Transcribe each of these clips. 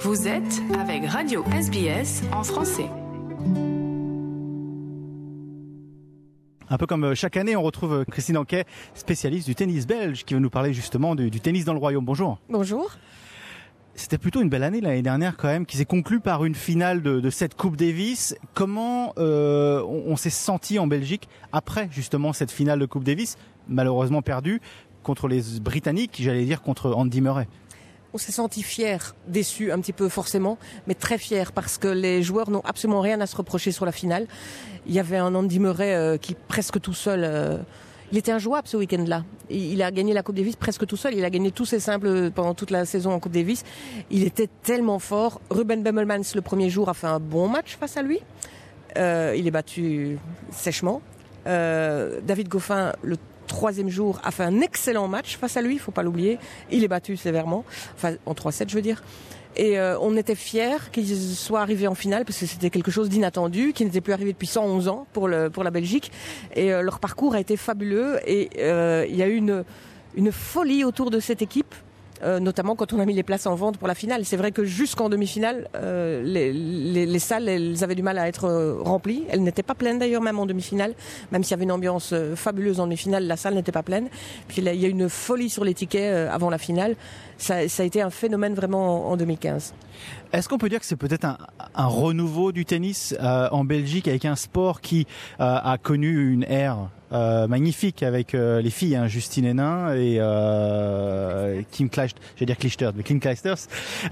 Vous êtes avec Radio SBS en français. Un peu comme chaque année, on retrouve Christine Anquet, spécialiste du tennis belge, qui veut nous parler justement du tennis dans le Royaume. Bonjour. Bonjour. C'était plutôt une belle année l'année dernière quand même, qui s'est conclue par une finale de cette Coupe Davis. Comment on s'est senti en Belgique après justement cette finale de Coupe Davis, malheureusement perdue contre les Britanniques, j'allais dire contre Andy Murray? On s'est senti fiers, déçus un petit peu forcément, mais très fiers parce que les joueurs n'ont absolument rien à se reprocher sur la finale. Il y avait un Andy Murray qui presque tout seul... il était injouable ce week-end-là. Il a gagné la Coupe Davis presque tout seul. Il a gagné tous ses simples pendant toute la saison en Coupe Davis. Il était tellement fort. Ruben Bemmelmans, le premier jour, a fait un bon match face à lui. Il est battu sèchement. David Goffin, le troisième jour, a fait un excellent match face à lui, il ne faut pas l'oublier. Il est battu sévèrement, enfin en 3-7 je veux dire. Et on était fiers qu'ils soient arrivés en finale parce que c'était quelque chose d'inattendu, qui n'était plus arrivé depuis 111 ans pour la Belgique. Et leur parcours a été fabuleux et il y a eu une folie autour de cette équipe. Notamment quand on a mis les places en vente pour la finale. C'est vrai que jusqu'en demi-finale, les salles, elles avaient du mal à être remplies. Elles n'étaient pas pleines d'ailleurs, même en demi-finale. Même s'il y avait une ambiance fabuleuse en demi-finale, la salle n'était pas pleine. Puis là, il y a eu une folie sur les tickets avant la finale. Ça a été un phénomène vraiment en 2015. Est-ce qu'on peut dire que c'est peut-être un renouveau du tennis en Belgique avec un sport qui a connu une ère magnifique avec les filles, Justine Henin et Kim Clijsters,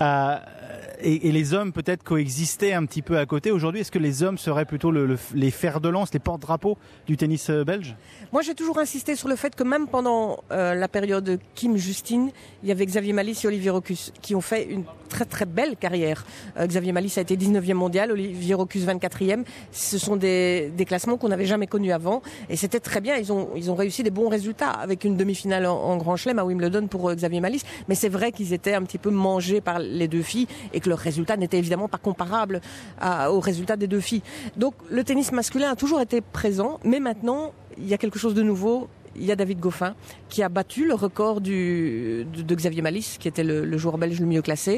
et les hommes peut-être coexistaient un petit peu à côté. Aujourd'hui, est-ce que les hommes seraient plutôt les fers de lance, les porte-drapeaux du tennis belge? Moi, j'ai toujours insisté sur le fait que même pendant la période Kim-Justine, il y avait Xavier Malisse et Olivier Rocus qui ont fait une très très belle carrière. Xavier Malisse a été 19e mondial, Olivier Rocus 24e. Ce sont des classements qu'on n'avait jamais connus avant et c'était très bien. Ils ont réussi des bons résultats avec une demi-finale en Grand Chelem à Wimbledon pour Xavier Malisse. Mais c'est vrai qu'ils étaient un petit peu mangés par les deux filles et que leur résultat n'était évidemment pas comparable au résultat des deux filles. Donc le tennis masculin a toujours été présent, mais maintenant il y a quelque chose de nouveau. Il y a David Goffin qui a battu le record de Xavier Malisse, qui était le joueur belge le mieux classé.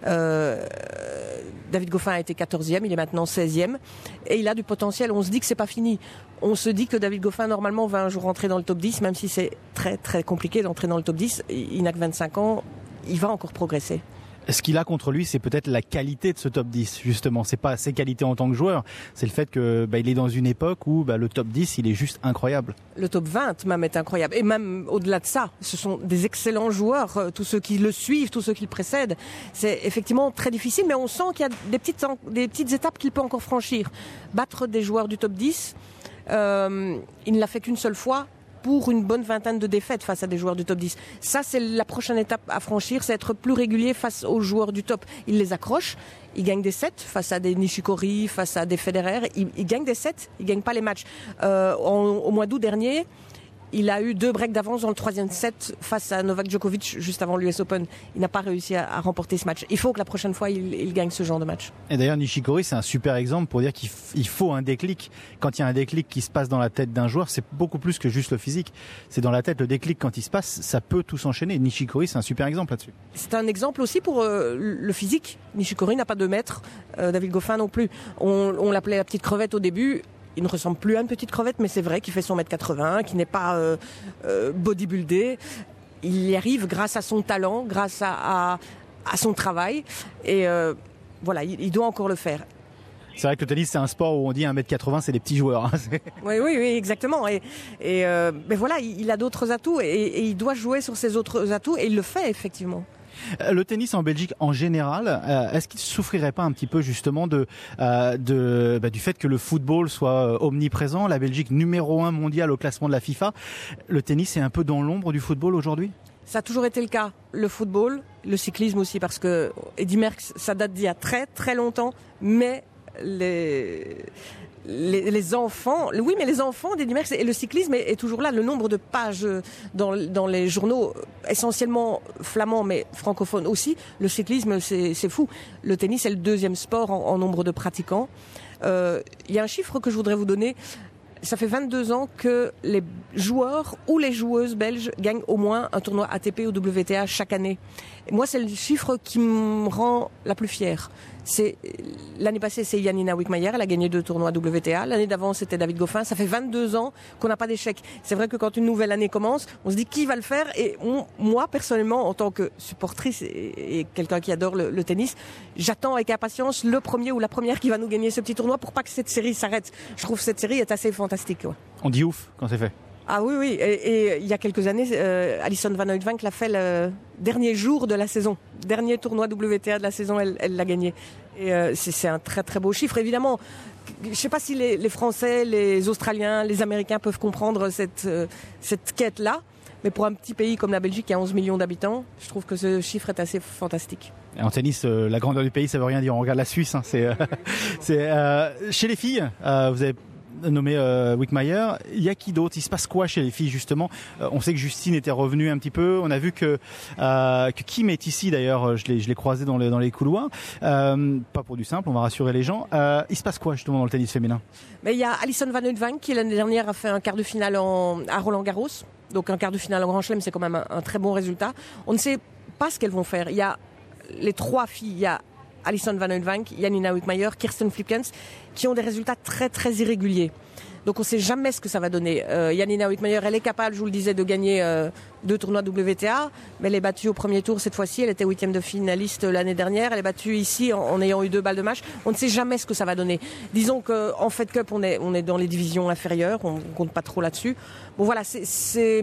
David Goffin a été 14e, il est maintenant 16e. Et il a du potentiel. On se dit que c'est pas fini. On se dit que David Goffin, normalement, va un jour rentrer dans le top 10, même si c'est très très compliqué d'entrer dans le top 10. Il n'a que 25 ans, il va encore progresser. Ce qu'il a contre lui, c'est peut-être la qualité de ce top 10, justement. C'est pas ses qualités en tant que joueur, c'est le fait que il est dans une époque où le top 10, il est juste incroyable. Le top 20 même est incroyable. Et même au-delà de ça, ce sont des excellents joueurs, tous ceux qui le suivent, tous ceux qui le précèdent. C'est effectivement très difficile, mais on sent qu'il y a des petites étapes qu'il peut encore franchir. Battre des joueurs du top 10, il ne l'a fait qu'une seule fois, pour une bonne vingtaine de défaites face à des joueurs du top 10. Ça, c'est la prochaine étape à franchir, c'est être plus régulier face aux joueurs du top. Il les accroche, il gagne des sets face à des Nishikori, face à des Federer. Il gagne des sets, il gagne pas les matchs. Au mois d'août dernier, il a eu 2 breaks d'avance dans le 3e set face à Novak Djokovic juste avant l'US Open. Il n'a pas réussi à remporter ce match. Il faut que la prochaine fois, il gagne ce genre de match. Et d'ailleurs, Nishikori, c'est un super exemple pour dire qu'il faut un déclic. Quand il y a un déclic qui se passe dans la tête d'un joueur, c'est beaucoup plus que juste le physique. C'est dans la tête, le déclic, quand il se passe, ça peut tout s'enchaîner. Nishikori, c'est un super exemple là-dessus. C'est un exemple aussi pour le physique. Nishikori n'a pas 2 mètres, David Goffin non plus. On l'appelait la petite crevette au début. Il ne ressemble plus à une petite crevette, mais c'est vrai qu'il fait son 1m80, qu'il n'est pas bodybuildé. Il y arrive grâce à son talent, grâce à son travail. Et voilà, il doit encore le faire. C'est vrai que le tennis, c'est un sport où on dit 1m80, c'est des petits joueurs. Oui, exactement. Mais voilà, il a d'autres atouts et il doit jouer sur ses autres atouts et il le fait effectivement. Le tennis en Belgique en général, est-ce qu'il ne souffrirait pas un petit peu justement du fait que le football soit omniprésent, la Belgique numéro 1 mondiale au classement de la FIFA? Le tennis est un peu dans l'ombre du football aujourd'hui? Ça a toujours été le cas. Le football, le cyclisme aussi, parce que Eddy Merckx, ça date d'il y a très très longtemps, mais les enfants, oui, mais les enfants d'Eddy Merckx et le cyclisme est toujours là. Le nombre de pages dans les journaux, essentiellement flamands, mais francophones aussi. Le cyclisme, c'est fou. Le tennis est le 2e sport en nombre de pratiquants. Il y a un chiffre que je voudrais vous donner. ça fait 22 ans que les joueurs ou les joueuses belges gagnent au moins un tournoi ATP ou WTA chaque année. Et moi, c'est le chiffre qui me rend la plus fière. L'année passée, c'est Janina Wickmayer, elle a gagné 2 tournois WTA. L'année d'avant, c'était David Goffin. Ça fait 22 ans qu'on n'a pas d'échec. C'est vrai que quand une nouvelle année commence, on se dit qui va le faire. Et moi, personnellement, en tant que supportrice et quelqu'un qui adore le tennis, j'attends avec impatience le premier ou la première qui va nous gagner ce petit tournoi pour pas que cette série s'arrête. Je trouve que cette série est assez fantastique. Ouais. On dit ouf quand c'est fait. Ah oui. Et il y a quelques années, Alison Van Uytvanck l'a fait le dernier jour de la saison. Dernier tournoi WTA de la saison, elle l'a gagné. Et c'est un très très beau chiffre. Évidemment, je ne sais pas si les Français, les Australiens, les Américains peuvent comprendre cette quête-là. Mais pour un petit pays comme la Belgique qui a 11 millions d'habitants, je trouve que ce chiffre est assez fantastique. Et en tennis, la grandeur du pays, ça veut rien dire. On regarde la Suisse. Hein, chez les filles, vous avez nommé Wickmayer. Il y a qui d'autre? Il se passe quoi chez les filles justement? On sait que Justine était revenue un petit peu. On a vu que Kim est ici d'ailleurs. Je l'ai croisé dans les couloirs. Pas pour du simple, on va rassurer les gens. Il se passe quoi justement dans le tennis féminin? Mais il y a Alison Van Uytvanck qui l'année dernière a fait un quart de finale à Roland-Garros. Donc un quart de finale en Grand Chelem, c'est quand même un très bon résultat. On ne sait pas ce qu'elles vont faire. Il y a les 3 filles. Il y a Alison Van Uytvanck, Janina Wickmayer, Kirsten Flipkens, qui ont des résultats très très irréguliers. Donc on ne sait jamais ce que ça va donner. Janina Wickmayer, elle est capable, je vous le disais, de gagner 2 tournois WTA, mais elle est battue au premier tour cette fois-ci. Elle était 8e de finaliste l'année dernière. Elle est battue ici en ayant eu 2 balles de match. On ne sait jamais ce que ça va donner. Disons qu'en Fed Cup, on est dans les divisions inférieures. On ne compte pas trop là-dessus. Bon voilà, c'est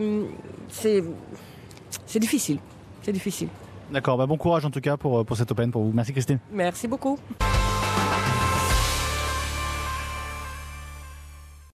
difficile. C'est difficile. D'accord, bon courage en tout cas pour cet Open pour vous. Merci Christine. Merci beaucoup.